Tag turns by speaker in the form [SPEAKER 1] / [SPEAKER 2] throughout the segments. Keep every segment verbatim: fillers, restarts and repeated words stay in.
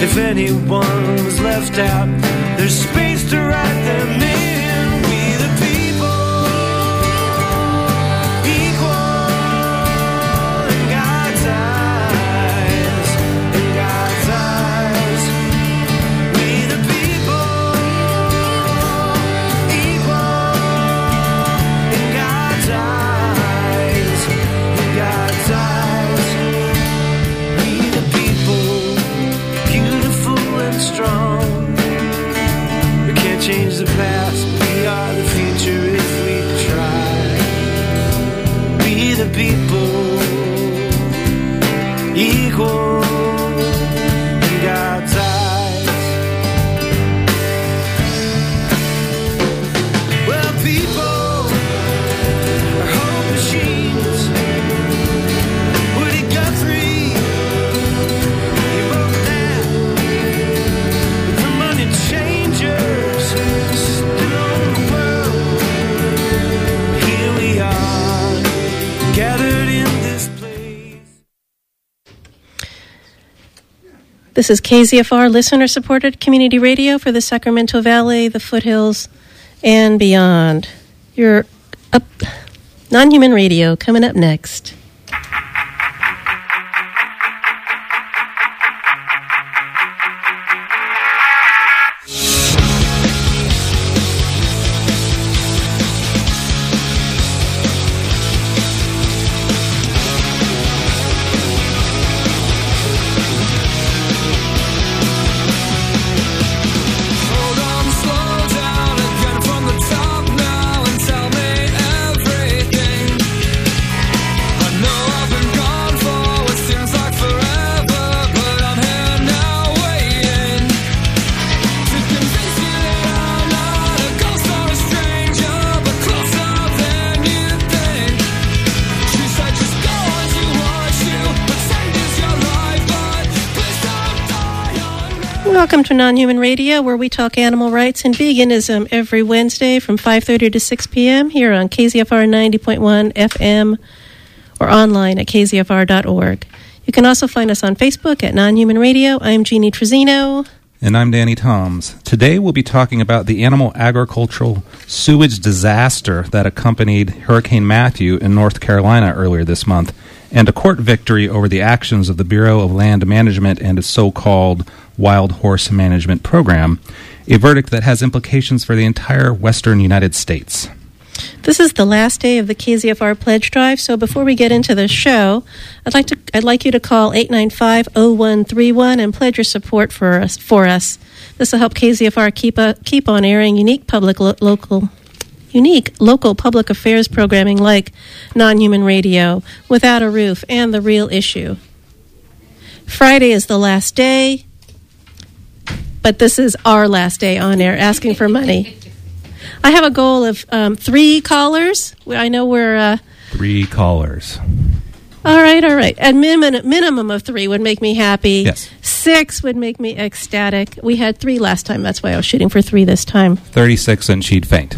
[SPEAKER 1] if anyone was left out, there's space to write them in. We the people, equal in God's eyes, in God's eyes. We the people, equal in God's eyes, in God's eyes. We the people, beautiful and strong. We can't change the past, but we are the future if we try. We the people, equal in God's eyes. Well, people are hope machines. Woody Guthrie, he wrote that. But the money changers still own the world. Here we are, gathered in this place.
[SPEAKER 2] This is K Z F R, listener-supported community radio for the Sacramento Valley, the foothills, and beyond. You're up, non-human radio coming up next.
[SPEAKER 3] Hold on, slow down again from the top now and tell me everything. I know I've been gone for what seems like forever, but I'm here now waiting to convince you that I'm not a ghost or a stranger, but closer than you think. She said just go as you want to, pretend it's your life, but please don't die on me.
[SPEAKER 2] Welcome to Non-Human Radio, where we talk animal rights and veganism every Wednesday from five thirty to six p.m. here on K Z F R ninety point one F M or online at k z f r dot org. You can also find us on Facebook at Non-Human Radio. I'm Jeannie Trezino.
[SPEAKER 4] And I'm Danny Toms. Today we'll be talking about the animal agricultural sewage disaster that accompanied Hurricane Matthew in North Carolina earlier this month, and a court victory over the actions of the Bureau of Land Management and its so-called Wild Horse Management Program, a verdict that has implications for the entire western United States.
[SPEAKER 2] This is the last day of the K Z F R pledge drive, so before we get into the show, I'd like to I'd like you to call eight nine five, oh one three one and pledge your support for us. For us. This will help K Z F R keep a, keep on airing unique public lo- local unique local public affairs programming like Non-Human Radio, Without a Roof, and The Real Issue. Friday is the last day, but this is our last day on air asking for money. I have a goal of um, three callers. I know we're... Uh,
[SPEAKER 4] Three callers.
[SPEAKER 2] all right, all right. A min- minimum of three would make me happy.
[SPEAKER 4] Yes.
[SPEAKER 2] Six would make me ecstatic. We had three last time. That's why I was shooting for three this time.
[SPEAKER 4] thirty-six and she'd faint.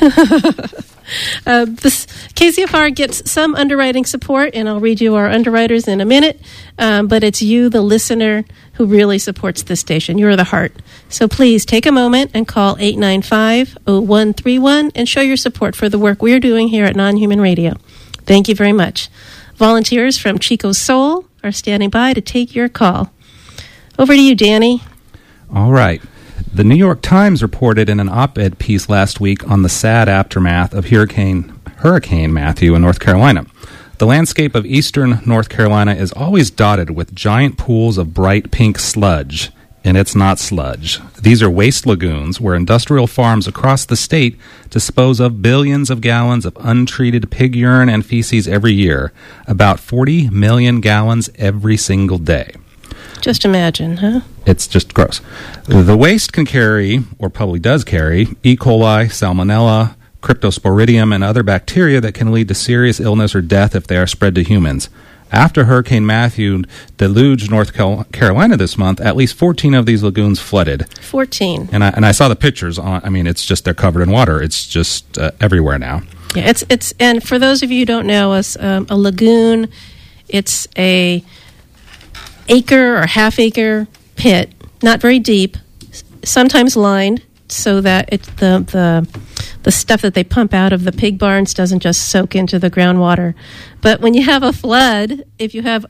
[SPEAKER 2] Uh, this K Z F R gets some underwriting support, and I'll read you our underwriters in a minute, um, but it's you, the listener, who really supports this station. You're the heart. So please take a moment and call eight nine five, oh one three one and show your support for the work we're doing here at Non-Human Radio. Thank you very much. Volunteers from Chico's Soul are standing by to take your call. Over to you, Danny.
[SPEAKER 4] All right. The New York Times reported in an op-ed piece last week on the sad aftermath of Hurricane Hurricane Matthew in North Carolina. The landscape of eastern North Carolina is always dotted with giant pools of bright pink sludge, and it's not sludge. These are waste lagoons where industrial farms across the state dispose of billions of gallons of untreated pig urine and feces every year, about forty million gallons every single day.
[SPEAKER 2] Just imagine, huh?
[SPEAKER 4] It's just gross. The waste can carry, or probably does carry, E. coli, salmonella, cryptosporidium, and other bacteria that can lead to serious illness or death if they are spread to humans. After Hurricane Matthew deluged North Carolina this month, at least fourteen of these lagoons flooded.
[SPEAKER 2] fourteen.
[SPEAKER 4] And I, and I saw the pictures. On, I mean, it's just, they're covered in water. It's just uh, everywhere now.
[SPEAKER 2] Yeah, it's, it's, and for those of you who don't know, us, um, a lagoon, it's a acre or half acre pit not very deep, s- sometimes lined so that it, the the the stuff that they pump out of the pig barns doesn't just soak into the groundwater. But when you have a flood, if you have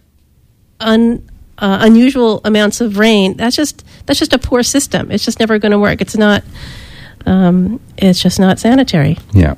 [SPEAKER 2] un, uh, unusual amounts of rain, that's just that's just a poor system. It's just never going to work. It's not. Um, it's just not sanitary.
[SPEAKER 4] Yeah.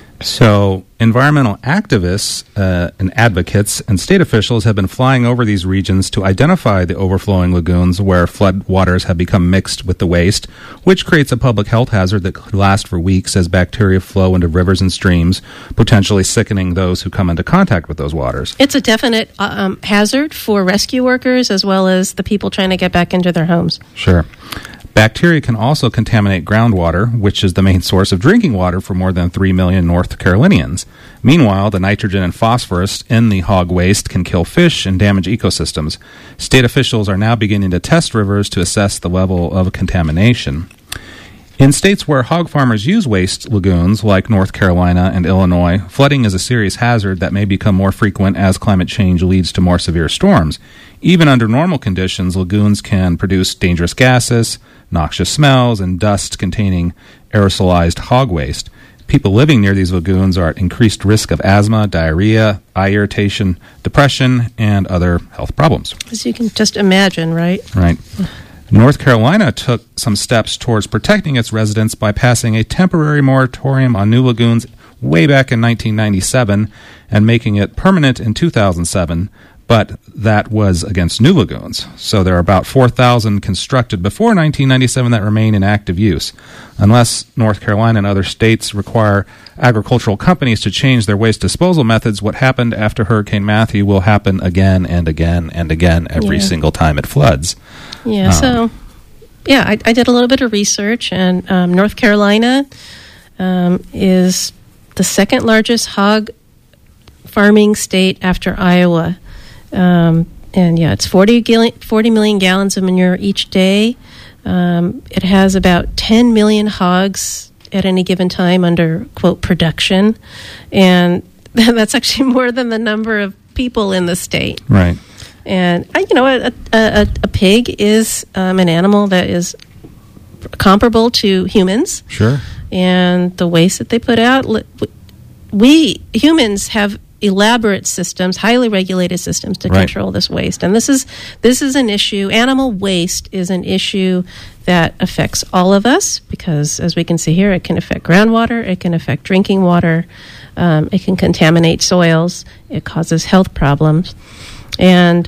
[SPEAKER 4] So, environmental activists uh, and advocates and state officials have been flying over these regions to identify the overflowing lagoons where flood waters have become mixed with the waste, which creates a public health hazard that could last for weeks as bacteria flow into rivers and streams, potentially sickening those who come into contact with those waters.
[SPEAKER 2] It's a definite uh, um, hazard for rescue workers as well as the people trying to get back into their homes.
[SPEAKER 4] Sure. Bacteria can also contaminate groundwater, which is the main source of drinking water for more than three million North Carolinians. Meanwhile, the nitrogen and phosphorus in the hog waste can kill fish and damage ecosystems. State officials are now beginning to test rivers to assess the level of contamination. In states where hog farmers use waste lagoons, like North Carolina and Illinois, flooding is a serious hazard that may become more frequent as climate change leads to more severe storms. Even under normal conditions, lagoons can produce dangerous gases, noxious smells, and dust containing aerosolized hog waste. People living near these lagoons are at increased risk of asthma, diarrhea, eye irritation, depression, and other health problems.
[SPEAKER 2] As you can just imagine, right?
[SPEAKER 4] Right. North Carolina took some steps towards protecting its residents by passing a temporary moratorium on new lagoons way back in nineteen ninety-seven and making it permanent in two thousand seven, but that was against new lagoons. So there are about four thousand constructed before nineteen ninety-seven that remain in active use. Unless North Carolina and other states require agricultural companies to change their waste disposal methods, what happened after Hurricane Matthew will happen again and again and again every
[SPEAKER 2] Yeah.
[SPEAKER 4] single time it floods.
[SPEAKER 2] Yeah,
[SPEAKER 4] Um,
[SPEAKER 2] so, yeah, I, I did a little bit of research, and um, North Carolina um, is the second largest hog farming state after Iowa. Um, and, yeah, it's forty, gil- forty million gallons of manure each day. Um, it has about ten million hogs at any given time under, quote, production. And that's actually more than the number of people in the state.
[SPEAKER 4] Right.
[SPEAKER 2] And, uh, you know, a, a, a pig is um, an animal that is comparable to humans.
[SPEAKER 4] Sure.
[SPEAKER 2] And the waste that they put out, li- we humans have elaborate systems, highly regulated systems to
[SPEAKER 4] Right.
[SPEAKER 2] control this waste. And this is this is an issue. Animal waste is an issue that affects all of us because, as we can see here, it can affect groundwater, it can affect drinking water, um, it can contaminate soils, it causes health problems. And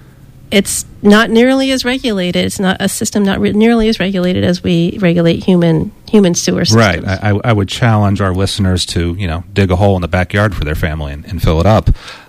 [SPEAKER 2] it's not nearly as regulated. It's not a system not re- nearly as regulated as we regulate human human sewer systems.
[SPEAKER 4] Right. I, I I would challenge our listeners to, you know, dig a hole in the backyard for their family and, and fill it up.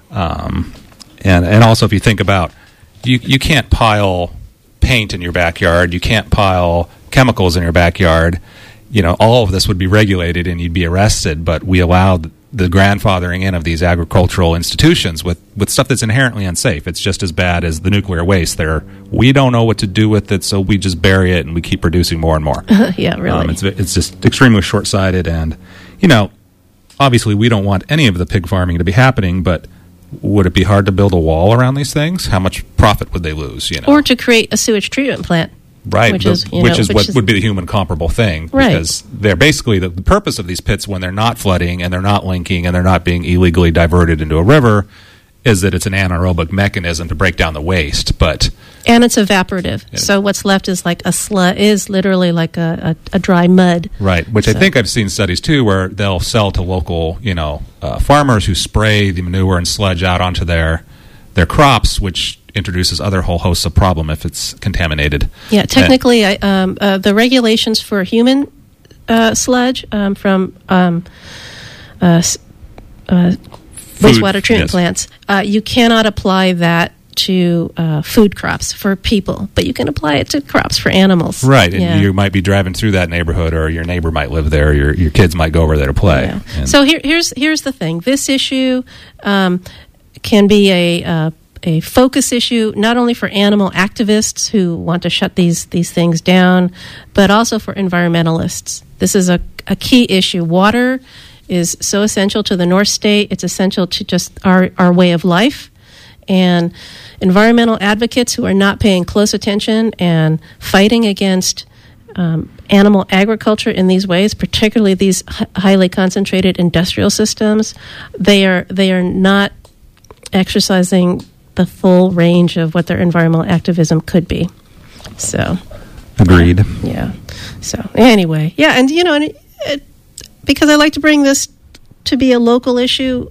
[SPEAKER 4] Um, and and also, if you think about, you you can't pile paint in your backyard. You can't pile chemicals in your backyard. You know, all of this would be regulated and you'd be arrested. But we allowed the grandfathering in of these agricultural institutions with, with stuff that's inherently unsafe. It's just as bad as the nuclear waste. There, we don't know what to do with it, so we just bury it and we keep producing more and more.
[SPEAKER 2] Yeah, really.
[SPEAKER 4] Um, it's it's just extremely short-sighted, and you know, obviously we don't want any of the pig farming to be happening. But would it be hard to build a wall around these things? How much profit would they lose? You know,
[SPEAKER 2] Or to create a sewage treatment plant.
[SPEAKER 4] right?
[SPEAKER 2] which
[SPEAKER 4] the-
[SPEAKER 2] is, you
[SPEAKER 4] which
[SPEAKER 2] know,
[SPEAKER 4] is
[SPEAKER 2] which
[SPEAKER 4] what
[SPEAKER 2] is-
[SPEAKER 4] would be the human comparable thing,
[SPEAKER 2] Right.
[SPEAKER 4] because they're basically the, the purpose of these pits when they're not flooding and they're not linking and they're not being illegally diverted into a river is that it's an anaerobic mechanism to break down the waste, but.
[SPEAKER 2] And it's evaporative.
[SPEAKER 4] Yeah.
[SPEAKER 2] So what's left is like a slut, is literally like a, a, a dry mud.
[SPEAKER 4] Right, which I
[SPEAKER 2] So-
[SPEAKER 4] think I've seen studies too, where they'll sell to local, you know, uh, farmers who spray the manure and sludge out onto their their crops, which introduces other whole hosts of problem if it's contaminated.
[SPEAKER 2] Yeah, technically, I, um, uh, the regulations for human uh, sludge um, from um, uh, s- uh,
[SPEAKER 4] Food,
[SPEAKER 2] wastewater treatment
[SPEAKER 4] yes.
[SPEAKER 2] plants, uh, you cannot apply that to uh, food crops for people, but you can apply it to crops for animals.
[SPEAKER 4] Right, and
[SPEAKER 2] Yeah.
[SPEAKER 4] you might be driving through that neighborhood, or your neighbor might live there, your your kids might go over there to play.
[SPEAKER 2] Yeah.
[SPEAKER 4] And-
[SPEAKER 2] So here, here's here's the thing. This issue um, can be a uh, a focus issue not only for animal activists who want to shut these these things down, but also for environmentalists. This is a, a key issue. Water is so essential to the North State. It's essential to just our, our way of life. and environmental advocates who are not paying close attention and fighting against um, animal agriculture in these ways, particularly these h- highly concentrated industrial systems, they are they are not exercising the full range of what their environmental activism could be. So,
[SPEAKER 4] Agreed.
[SPEAKER 2] yeah. So anyway, yeah, and you know, and it, it, because I like to bring this to be a local issue,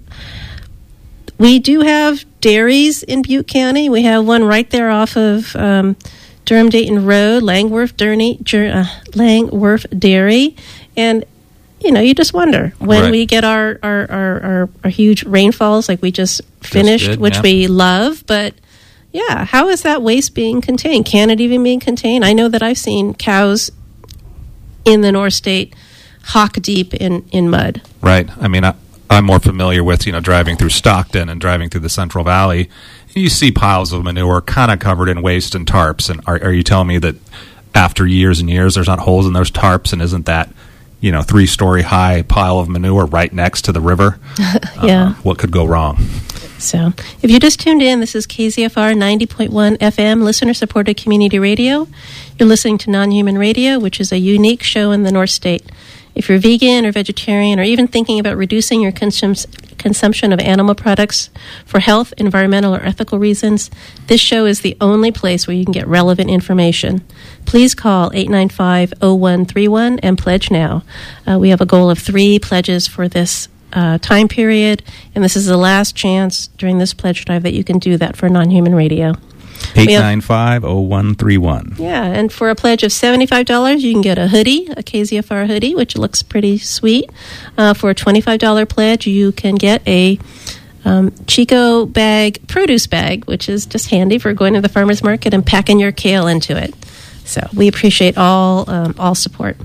[SPEAKER 2] we do have dairies in Butte County. We have one right there off of um, Durham Dayton Road, Langworth, Durney, uh, Langworth Dairy, and you know, you just wonder when
[SPEAKER 4] Right.
[SPEAKER 2] we get our our, our, our our huge rainfalls like we just finished,
[SPEAKER 4] did,
[SPEAKER 2] which
[SPEAKER 4] yeah.
[SPEAKER 2] we love, but yeah, how is that waste being contained? Can it even be contained? I know that I've seen cows in the North State hock deep in, in mud.
[SPEAKER 4] Right. I mean, I, I'm more familiar with, you know, driving through Stockton and driving through the Central Valley. You see piles of manure kind of covered in waste and tarps. And are, are you telling me that after years and years, there's not holes in those tarps? And isn't that, you know, three-story high pile of manure right next to the river?
[SPEAKER 2] Yeah.
[SPEAKER 4] Uh, what could go wrong?
[SPEAKER 2] So, if you just tuned in, this is K Z F R ninety point one F M, listener-supported community radio. You're listening to Non-Human Radio, which is a unique show in the North State. If you're vegan or vegetarian or even thinking about reducing your consum- consumption of animal products for health, environmental, or ethical reasons, this show is the only place where you can get relevant information. Please call eight nine five, oh one three one and pledge now. Uh, we have a goal of three pledges for this Uh, time period, and this is the last chance during this pledge drive that you can do that for Non-Human Radio.
[SPEAKER 4] eight nine five, oh one three one.
[SPEAKER 2] Yeah, and for a pledge of seventy-five dollars, you can get a hoodie, a K Z F R hoodie, which looks pretty sweet. Uh, for a twenty-five dollars pledge, you can get a um, Chico bag, produce bag, which is just handy for going to the farmer's market and packing your kale into it. So we appreciate all um, all support.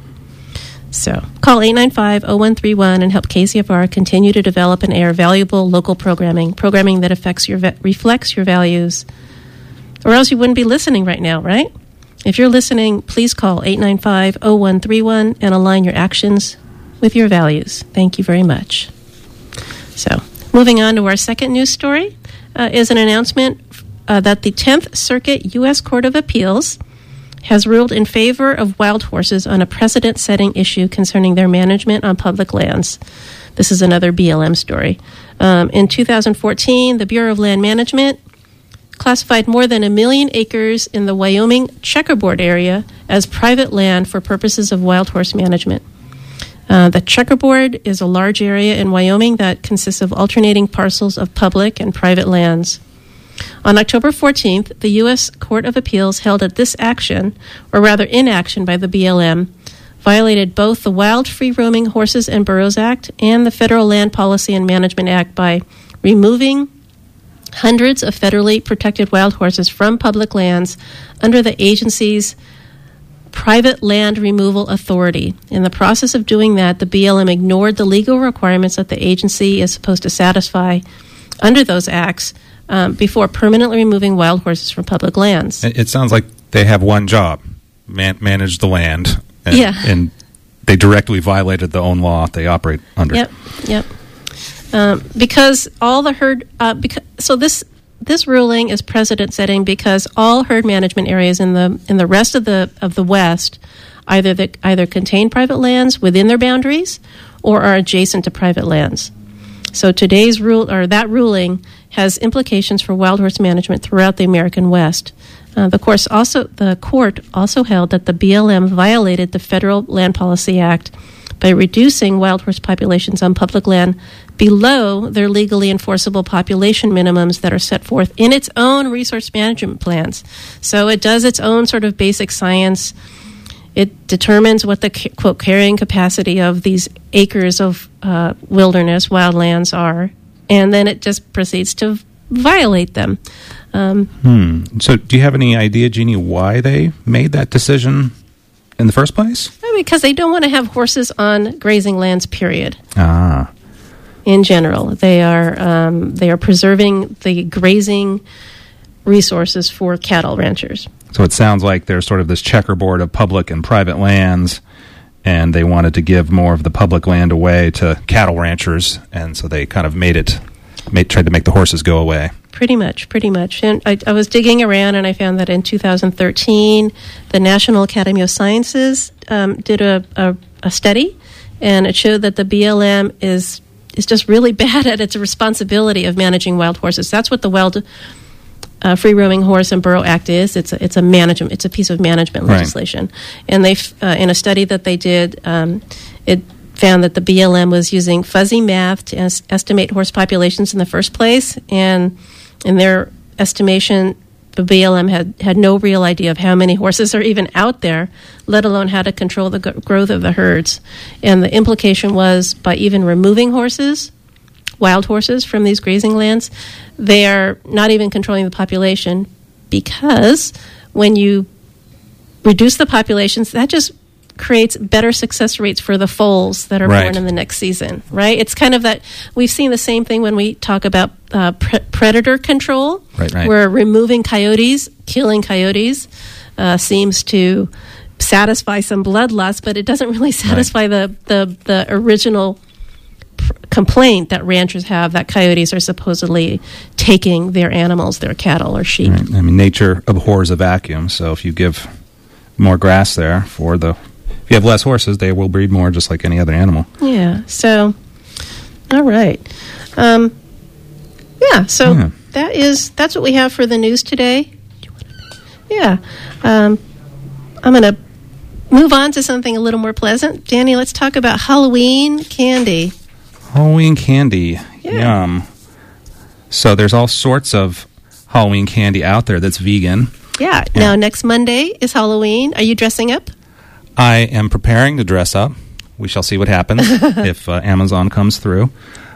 [SPEAKER 2] So call eight nine five, oh one three one and help K Z F R continue to develop and air valuable local programming, programming that affects your va- reflects your values. Or else you wouldn't be listening right now, right? If you're listening, please call eight nine five, oh one three one and align your actions with your values. Thank you very much. So moving on to our second news story uh, is an announcement uh, that the tenth Circuit U S Court of Appeals has ruled in favor of wild horses on a precedent-setting issue concerning their management on public lands. This is another B L M story. Um, in two thousand fourteen, the Bureau of Land Management classified more than a million acres in the Wyoming checkerboard area as private land for purposes of wild horse management. Uh, the checkerboard is a large area in Wyoming that consists of alternating parcels of public and private lands. On October fourteenth, the U S Court of Appeals held that this action, or rather inaction by the B L M, violated both the Wild Free Roaming Horses and Burros Act and the Federal Land Policy and Management Act by removing hundreds of federally protected wild horses from public lands under the agency's Private Land Removal Authority. In the process of doing that, the B L M ignored the legal requirements that the agency is supposed to satisfy under those acts um, before permanently removing wild horses from public lands.
[SPEAKER 4] It, it sounds like they have one job, man, manage the land. And,
[SPEAKER 2] Yeah.
[SPEAKER 4] and they directly violated the own law they operate under.
[SPEAKER 2] Yep, yep. Um, because all the herd, uh, because so this this ruling is precedent setting because all herd management areas in the in the rest of the of the West either that either contain private lands within their boundaries or are adjacent to private lands. So today's rule or that ruling has implications for wild horse management throughout the American West. Uh, the course also the court also held that the B L M violated the Federal Land Policy Act by reducing wild horse populations on public land below their legally enforceable population minimums that are set forth in its own resource management plans. So it does its own sort of basic science. It determines what the, quote, carrying capacity of these acres of uh, wilderness, wildlands are, and then it just proceeds to violate them. Um,
[SPEAKER 4] Hmm. So do you have any idea, Jeannie, why they made that decision in the first place?
[SPEAKER 2] because they don't want to have horses on grazing lands, period.
[SPEAKER 4] Ah.
[SPEAKER 2] In general, they are um, they are preserving the grazing resources for cattle ranchers.
[SPEAKER 4] So it sounds like there's sort of this checkerboard of public and private lands, and they wanted to give more of the public land away to cattle ranchers, and so they kind of made it, made, tried to make the horses go away.
[SPEAKER 2] Pretty much, pretty much. And I, I was digging around, and I found that in two thousand thirteen, the National Academy of Sciences um, did a, a, a study, and it showed that the B L M is is just really bad at its responsibility of managing wild horses. That's what the Wild uh, Free Roaming Horse and Burro Act is. It's a, it's a management. It's a piece of management
[SPEAKER 4] Right.
[SPEAKER 2] legislation. And they uh, in a study that they did, um, it found that the B L M was using fuzzy math to es- estimate horse populations in the first place, and in their estimation, the B L M had, had no real idea of how many horses are even out there, let alone how to control the g- growth of the herds. And the implication was, by even removing horses, wild horses, from these grazing lands, they are not even controlling the population, because when you reduce the populations, that just creates better success rates for the foals that are
[SPEAKER 4] Right.
[SPEAKER 2] born in the next season, right? It's kind of that, we've seen the same thing when we talk about uh, pre- predator control,
[SPEAKER 4] Right, right.
[SPEAKER 2] where removing coyotes, killing coyotes, uh, seems to satisfy some bloodlust, but it doesn't really satisfy the, the, the original pr- complaint that ranchers have, that coyotes are supposedly taking their animals, their cattle or sheep.
[SPEAKER 4] Right. I mean, nature abhors a vacuum, so if you give more grass there for the... If you have less horses, they will breed more, just like any other animal.
[SPEAKER 2] Yeah. So, all right. Um, yeah. So
[SPEAKER 4] Yeah.
[SPEAKER 2] that is that's what we have for the news today. Yeah. Um, I'm going to move on to something a little more pleasant. Danny, let's talk about Halloween candy.
[SPEAKER 4] Halloween candy.
[SPEAKER 2] Yeah.
[SPEAKER 4] Yum. So there's all sorts of Halloween candy out there that's vegan.
[SPEAKER 2] Yeah.
[SPEAKER 4] Yeah.
[SPEAKER 2] Now, next Monday is Halloween. Are you dressing up?
[SPEAKER 4] I am preparing to dress up. We shall see what happens if uh, Amazon comes through.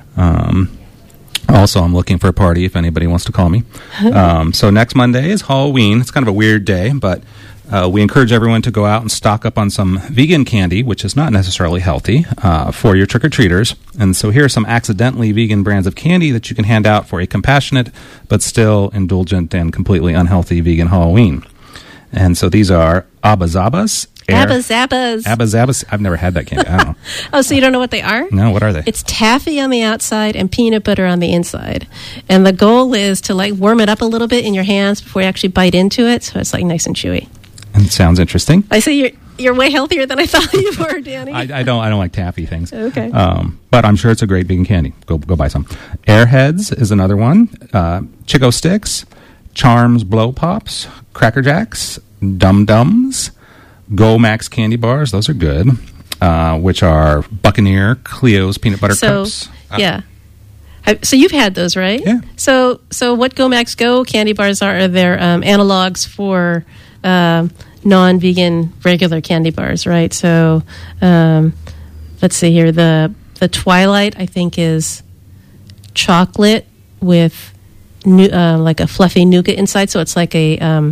[SPEAKER 4] Um, also, I'm looking for a party if anybody wants to call me. Um, so next Monday is Halloween. It's kind of a weird day, but uh, we encourage everyone to go out and stock up on some vegan candy, which is not necessarily healthy, uh, for your trick-or-treaters. And so here are some accidentally vegan brands of candy that you can hand out for a compassionate but still indulgent and completely unhealthy vegan Halloween. And so these are Abba Zabas. Air-
[SPEAKER 2] Abba Zabbas.
[SPEAKER 4] Abba Zabas. I've never had that candy. I don't know.
[SPEAKER 2] Oh, so you don't know what they are?
[SPEAKER 4] No, what are they?
[SPEAKER 2] It's taffy on the outside and peanut butter on the inside. And the goal is to like warm it up a little bit in your hands before you actually bite into it, so it's like nice and chewy.
[SPEAKER 4] It sounds interesting.
[SPEAKER 2] I say you're you're way healthier than I thought you were, Danny.
[SPEAKER 4] I, I don't. I don't like taffy things.
[SPEAKER 2] Okay.
[SPEAKER 4] Um, but I'm sure it's a great vegan candy. Go go buy some. Airheads is another one. Uh, Chico Sticks, Charms Blow Pops, Cracker Jacks, Dum Dums, Go Max candy bars. Those are good. Uh, which are Buccaneer, Cleo's peanut butter
[SPEAKER 2] so
[SPEAKER 4] cups. Uh,
[SPEAKER 2] yeah. Have- So you've had those, right?
[SPEAKER 4] Yeah.
[SPEAKER 2] So so what Go Max Go candy bars are? Are they're um, analogs for um, non-vegan regular candy bars, right? So um, let's see here. The the Twilight, I think, is chocolate with nu- uh, like a fluffy nougat inside. So it's like a um,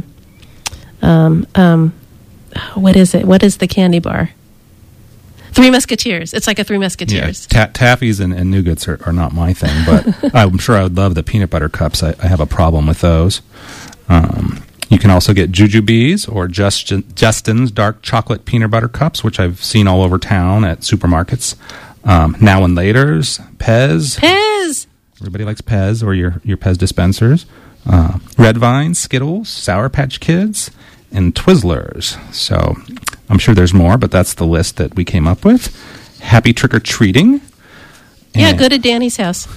[SPEAKER 2] um, um, what is it? What is the candy bar? Three Musketeers. It's like a Three
[SPEAKER 4] Yeah,
[SPEAKER 2] Musketeers.
[SPEAKER 4] ta- taffies and, and nougats are, are not my thing, but I'm sure I would love the peanut butter cups. I, I have a problem with those. Um, you can also get Jujubes or Justin, Justin's dark chocolate peanut butter cups, which I've seen all over town at supermarkets. Um, Now and Later's, Pez.
[SPEAKER 2] Pez.
[SPEAKER 4] Everybody likes Pez or your, your Pez dispensers. Uh, Red Vine, Skittles, Sour Patch Kids, and Twizzlers. So I'm sure there's more, but that's the list that we came up with. Happy trick-or-treating.
[SPEAKER 2] Yeah,
[SPEAKER 4] And-
[SPEAKER 2] go to Danny's house.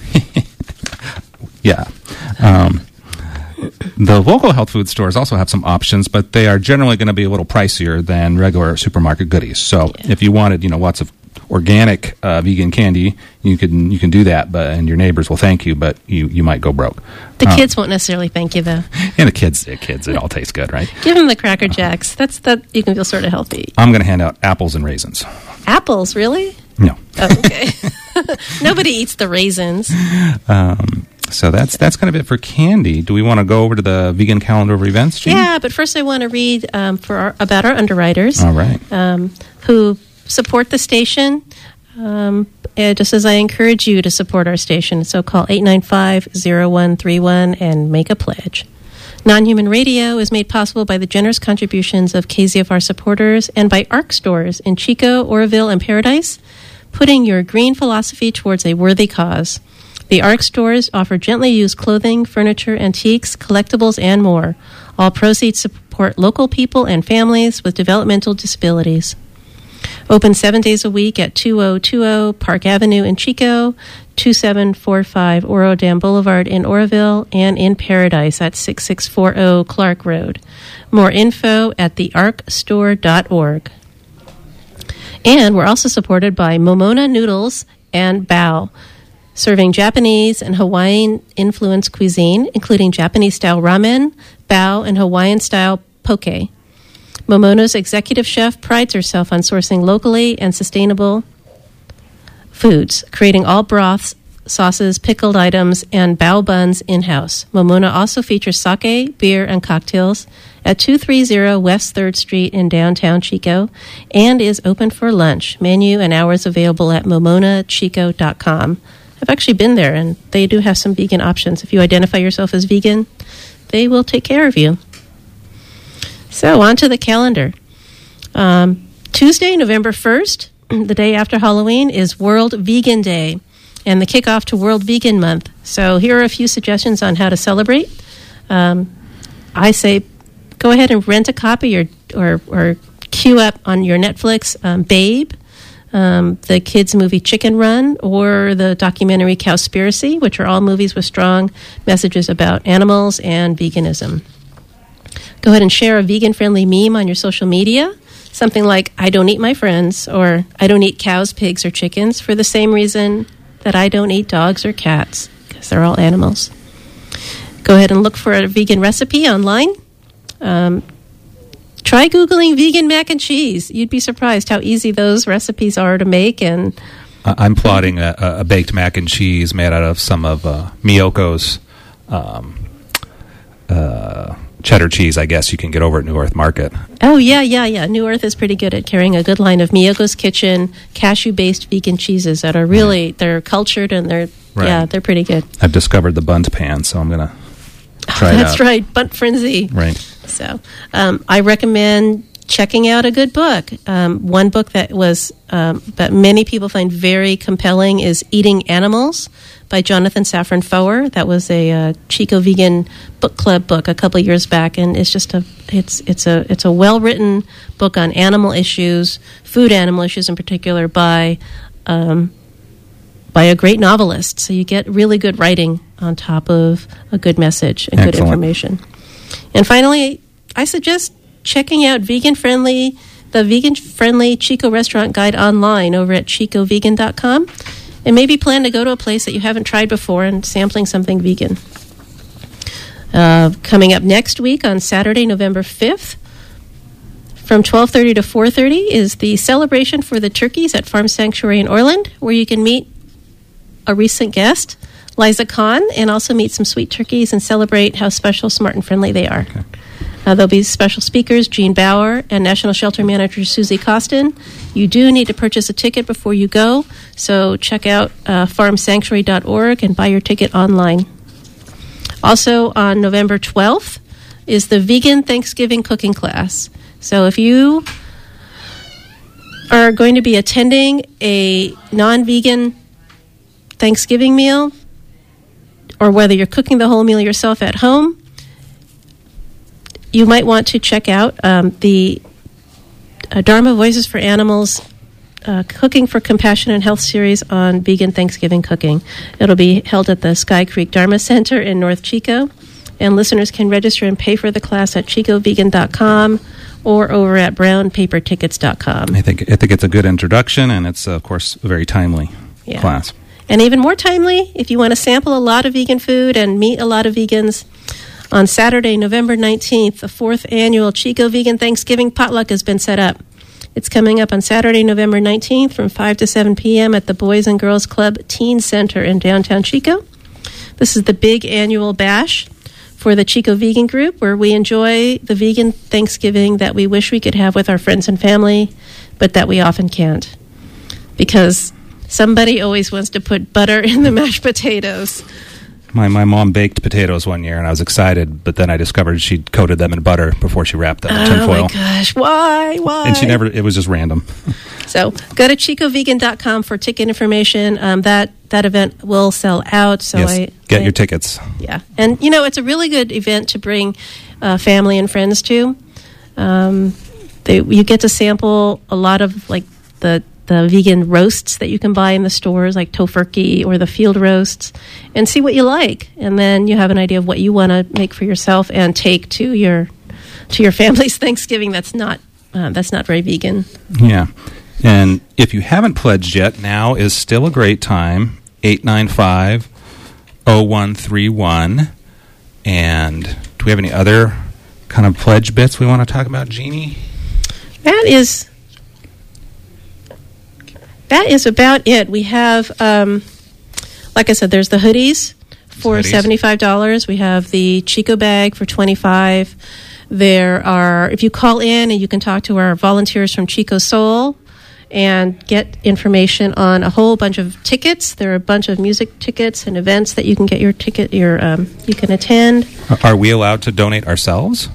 [SPEAKER 4] Yeah. Um, the local health food stores also have some options, but they are generally going to be a little pricier than regular supermarket goodies. So
[SPEAKER 2] Yeah.
[SPEAKER 4] if you wanted, you know, lots of organic uh, vegan candy, you can you can do that, but and your neighbors will thank you, but you, you might go broke.
[SPEAKER 2] The
[SPEAKER 4] Uh,
[SPEAKER 2] kids won't necessarily thank you, though.
[SPEAKER 4] and the kids, the kids, it all tastes good, right?
[SPEAKER 2] Give them the Cracker Jacks. That's that you can feel sort of healthy.
[SPEAKER 4] I'm going to hand out apples and raisins.
[SPEAKER 2] Apples, really?
[SPEAKER 4] No.
[SPEAKER 2] Oh, okay. Nobody eats the raisins.
[SPEAKER 4] Um, so that's that's kind of it for candy. Do we want to go over to the vegan calendar of events, Jean?
[SPEAKER 2] Yeah, but first I want to read um, for our, about our underwriters.
[SPEAKER 4] All right.
[SPEAKER 2] um, who support the station, um, and just as I encourage you to support our station. So call eight nine five, zero one three one and make a pledge. Non-Human Radio is made possible by the generous contributions of K Z F R supporters and by ARC stores in Chico, Oroville, and Paradise, putting your green philosophy towards a worthy cause. The ARC stores offer gently used clothing, furniture, antiques, collectibles, and more. All proceeds support local people and families with developmental disabilities. Open seven days a week at two thousand twenty Park Avenue in Chico, two seven four five Oro Dam Boulevard in Oroville, and in Paradise at six six four zero Clark Road. More info at the arc store dot org. And we're also supported by Momona Noodles and Bao, serving Japanese and Hawaiian-influenced cuisine, including Japanese-style ramen, bao, and Hawaiian-style poke. Momona's executive chef prides herself on sourcing locally and sustainable foods, creating all broths, sauces, pickled items, and bao buns in-house. Momona also features sake, beer, and cocktails at two thirty West third Street in downtown Chico and is open for lunch. Menu and hours available at momona chico dot com. I've actually been there, and they do have some vegan options. If you identify yourself as vegan, they will take care of you. So, on to the calendar. Um, Tuesday, November first, the day after Halloween, is World Vegan Day and the kickoff to World Vegan Month. So, here are a few suggestions on how to celebrate. Um, I say go ahead and rent a copy or, or, or queue up on your Netflix um, Babe, um, the kids' movie Chicken Run, or the documentary Cowspiracy, which are all movies with strong messages about animals and veganism. Go ahead and share a vegan-friendly meme on your social media, something like, I don't eat my friends, or I don't eat cows, pigs, or chickens for the same reason that I don't eat dogs or cats, because they're all animals. Go ahead and look for a vegan recipe online. Um, try Googling vegan mac and cheese. You'd be surprised how easy those recipes are to make. And
[SPEAKER 4] Uh, I'm plotting a, a baked mac and cheese made out of some of uh, Miyoko's um, uh, cheddar cheese, I guess you can get over at New Earth Market.
[SPEAKER 2] Oh, yeah, yeah, yeah. New Earth is pretty good at carrying a good line of Miyoko's Kitchen cashew-based vegan cheeses that are really, they're cultured and they're,
[SPEAKER 4] Right.
[SPEAKER 2] yeah, they're pretty good.
[SPEAKER 4] I've discovered the Bunt Pan, so I'm going to try
[SPEAKER 2] Oh,
[SPEAKER 4] it
[SPEAKER 2] that's
[SPEAKER 4] out.
[SPEAKER 2] right, Bunt Frenzy.
[SPEAKER 4] Right.
[SPEAKER 2] So um, I recommend checking out a good book. Um, one book that was um, that many people find very compelling is Eating Animals by Jonathan Safran Foer. That was a uh, Chico Vegan Book Club book a couple of years back, and it's just a it's it's a it's a well written book on animal issues, food animal issues in particular, by um, by a great novelist. So you get really good writing on top of a good message and good
[SPEAKER 4] Excellent.
[SPEAKER 2] information. And finally, I suggest checking out vegan-friendly, the vegan-friendly Chico Restaurant Guide online over at chico vegan dot com, and maybe plan to go to a place that you haven't tried before and sampling something vegan. Uh, coming up next week on Saturday, November fifth, from twelve thirty to four thirty is the celebration for the turkeys at Farm Sanctuary in Orland, where you can meet a recent guest, Liza Kahn, and also meet some sweet turkeys and celebrate how special, smart, and friendly they are.
[SPEAKER 4] Okay.
[SPEAKER 2] Uh, there'll be special speakers, Jean Bauer and National Shelter Manager Susie Costin. You do need to purchase a ticket before you go, so check out uh, farm sanctuary dot org and buy your ticket online. Also on November twelfth is the Vegan Thanksgiving Cooking Class. So if you are going to be attending a non-vegan Thanksgiving meal, or whether you're cooking the whole meal yourself at home, you might want to check out um, the uh, Dharma Voices for Animals uh, Cooking for Compassion and Health series on vegan Thanksgiving cooking. It'll be held at the Sky Creek Dharma Center in North Chico, and listeners can register and pay for the class at chico vegan dot com or over at brown paper tickets dot com.
[SPEAKER 4] I think I think it's a good introduction, and it's, uh, of course, a very timely
[SPEAKER 2] Yeah.
[SPEAKER 4] class.
[SPEAKER 2] And even more timely, if you want to sample a lot of vegan food and meet a lot of vegans, on Saturday, November nineteenth, the fourth annual Chico Vegan Thanksgiving Potluck has been set up. It's coming up on Saturday, November nineteenth from five to seven p.m. at the Boys and Girls Club Teen Center in downtown Chico. This is the big annual bash for the Chico Vegan Group, where we enjoy the vegan Thanksgiving that we wish we could have with our friends and family, but that we often can't. Because somebody always wants to put butter in the mashed potatoes.
[SPEAKER 4] My my mom baked potatoes one year, and I was excited, but then I discovered she'd coated them in butter before she wrapped them in
[SPEAKER 2] Oh
[SPEAKER 4] tinfoil.
[SPEAKER 2] my gosh, why? Why?
[SPEAKER 4] And she never, it was just random.
[SPEAKER 2] So go to chico vegan dot com for ticket information. Um, that that event will sell out. So
[SPEAKER 4] yes,
[SPEAKER 2] I
[SPEAKER 4] get
[SPEAKER 2] I,
[SPEAKER 4] your tickets.
[SPEAKER 2] Yeah, and you know it's a really good event to bring uh, family and friends to. Um, they, you get to sample a lot of like the the vegan roasts that you can buy in the stores, like tofurkey or the field roasts, and see what you like. And then you have an idea of what you want to make for yourself and take to your to your family's Thanksgiving. That's not uh, that's not very vegan.
[SPEAKER 4] Yeah. And if you haven't pledged yet, now is still a great time. eight nine five, oh one three one. And do we have any other kind of pledge bits we want to talk about, Jeannie?
[SPEAKER 2] That is that is about it. We have, um, like I said, there's the hoodies for
[SPEAKER 4] Hoodies.
[SPEAKER 2] seventy-five dollars. We have the Chico bag for twenty-five dollars. There are, if you call in and you can talk to our volunteers from Chico Soul and get information on a whole bunch of tickets. There are a bunch of music tickets and events that you can get your ticket, your um, you can attend.
[SPEAKER 4] Are we allowed to donate ourselves?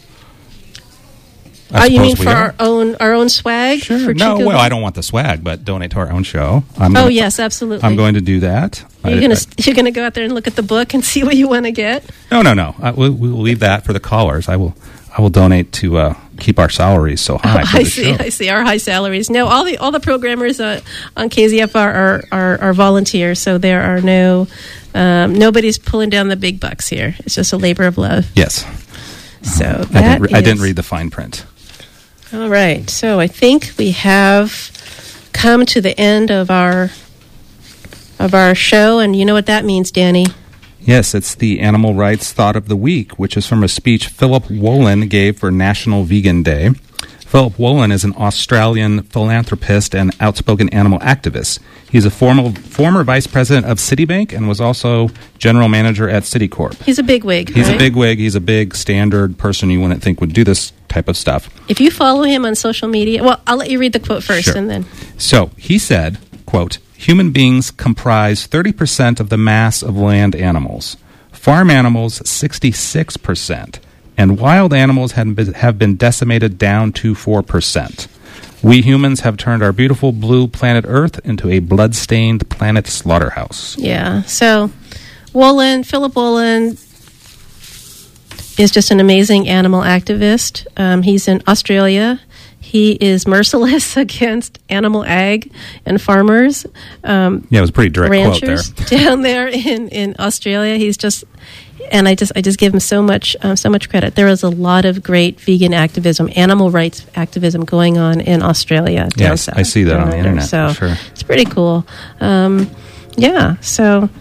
[SPEAKER 4] I
[SPEAKER 2] Oh, you mean
[SPEAKER 4] suppose we
[SPEAKER 2] for
[SPEAKER 4] are.
[SPEAKER 2] our own our own swag?
[SPEAKER 4] Sure.
[SPEAKER 2] For
[SPEAKER 4] No,
[SPEAKER 2] Chico
[SPEAKER 4] well,
[SPEAKER 2] Bag?
[SPEAKER 4] I don't want the swag, but donate to our own show. I'm
[SPEAKER 2] Oh
[SPEAKER 4] gonna,
[SPEAKER 2] yes, absolutely.
[SPEAKER 4] I'm going to do that.
[SPEAKER 2] You're
[SPEAKER 4] I-
[SPEAKER 2] gonna
[SPEAKER 4] I-
[SPEAKER 2] you're gonna go out there and look at the book and see what you want to get.
[SPEAKER 4] No, no, no. I, we'll, we'll leave that for the callers. I will. I will donate to uh, keep our salaries so high. for
[SPEAKER 2] I
[SPEAKER 4] the
[SPEAKER 2] see.
[SPEAKER 4] show.
[SPEAKER 2] I see. Our high salaries. No, all the all the programmers uh, on K Z F R are, are are volunteers, so there are no um, nobody's pulling down the big bucks here. It's just a labor of love.
[SPEAKER 4] Yes.
[SPEAKER 2] So
[SPEAKER 4] I
[SPEAKER 2] that
[SPEAKER 4] didn't, re- I didn't
[SPEAKER 2] is-
[SPEAKER 4] read the fine print.
[SPEAKER 2] All right. So I think we have come to the end of our of our show, and you know what that means, Danny.
[SPEAKER 4] Yes, it's the Animal Rights Thought of the Week, which is from a speech Philip Wollen gave for National Vegan Day. Philip Wollen is an Australian philanthropist and outspoken animal activist. He's a former, former vice president of Citibank and was also general manager at Citicorp.
[SPEAKER 2] He's a bigwig.
[SPEAKER 4] He's
[SPEAKER 2] right?
[SPEAKER 4] a bigwig. He's a big standard person you wouldn't think would do this type of stuff.
[SPEAKER 2] If you follow him on social media, well, I'll let you read the quote first,
[SPEAKER 4] Sure.
[SPEAKER 2] and then.
[SPEAKER 4] So he said, quote, "Human beings comprise thirty percent of the mass of land animals, farm animals sixty-six percent, and wild animals have been, have been decimated down to four percent. We humans have turned our beautiful blue planet Earth into a blood-stained planet slaughterhouse."
[SPEAKER 2] Yeah. So, Wollen, Philip Wollen is just an amazing animal activist. Um, he's in Australia. He is merciless against animal ag and farmers, um,
[SPEAKER 4] Yeah, it was a pretty direct quote there.
[SPEAKER 2] ranchers down there in, in Australia. He's just, and I just I just give him so much um, so much credit. There is a lot of great vegan activism, animal rights activism going on in Australia. Down
[SPEAKER 4] Yes,
[SPEAKER 2] south,
[SPEAKER 4] I see that
[SPEAKER 2] down
[SPEAKER 4] on the
[SPEAKER 2] under.
[SPEAKER 4] internet,
[SPEAKER 2] So
[SPEAKER 4] for sure.
[SPEAKER 2] it's pretty cool. Um, yeah. So.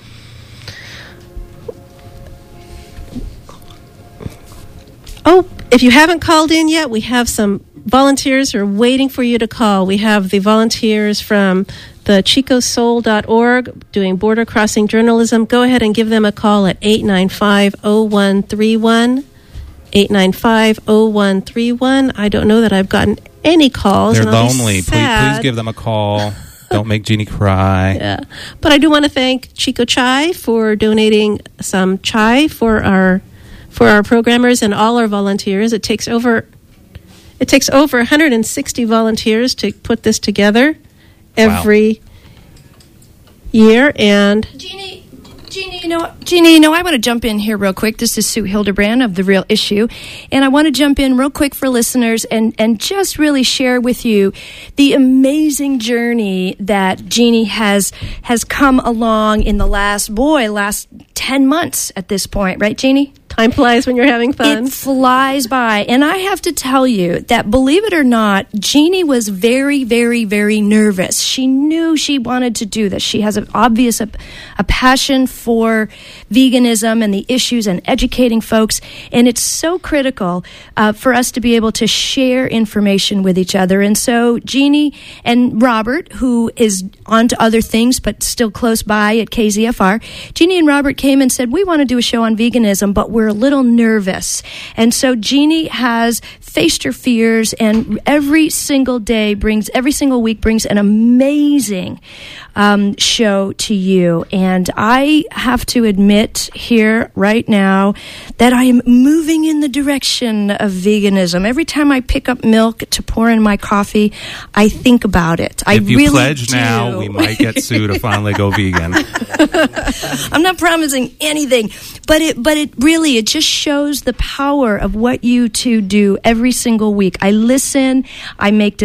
[SPEAKER 2] Oh, if you haven't called in yet, we have some volunteers who are waiting for you to call. We have the volunteers from the chico soul dot org doing border crossing journalism. Go ahead and give them a call at eight nine five, oh one three one. eight nine five, oh one three one. I don't know that I've gotten any calls.
[SPEAKER 4] They're
[SPEAKER 2] and I'll be
[SPEAKER 4] lonely. Please,
[SPEAKER 2] sad.
[SPEAKER 4] please give them a call. Don't make Jeannie cry.
[SPEAKER 2] Yeah. But I do want to thank Chico Chai for donating some chai for our for our programmers and all our volunteers. It takes over it takes over one hundred sixty volunteers to put this together every year, and
[SPEAKER 5] Jeannie, Jeannie, you know, Jeannie, you know, I want to jump in here real quick. This is Sue Hildebrand of The Real Issue, and I want to jump in real quick for listeners and, and just really share with you the amazing journey that Jeannie has has come along in the last, boy, last ten months at this point, right, Jeannie?
[SPEAKER 2] time flies when you're having fun.
[SPEAKER 5] It flies by. And I have to tell you that, believe it or not, Jeannie was very, very, very nervous. She knew she wanted to do this. She has an obvious a, a passion for veganism and the issues and educating folks. And it's so critical uh, for us to be able to share information with each other. And so Jeannie and Robert, who is on to other things but still close by at K Z F R, Jeannie and Robert came and said, we want to do a show on veganism, but we're we're a little nervous. And so Jeannie has faced her fears, and every single day brings, every single week brings an amazing um, show to you. And I have to admit here right now that I am moving in the direction of veganism. Every time I pick up milk to pour in my coffee, I think about it. I
[SPEAKER 4] If you
[SPEAKER 5] really
[SPEAKER 4] pledge
[SPEAKER 5] do.
[SPEAKER 4] now, we might get Sue to finally go vegan.
[SPEAKER 5] I'm not promising anything, but it but it really, it just shows the power of what you two do every single week. I listen, I make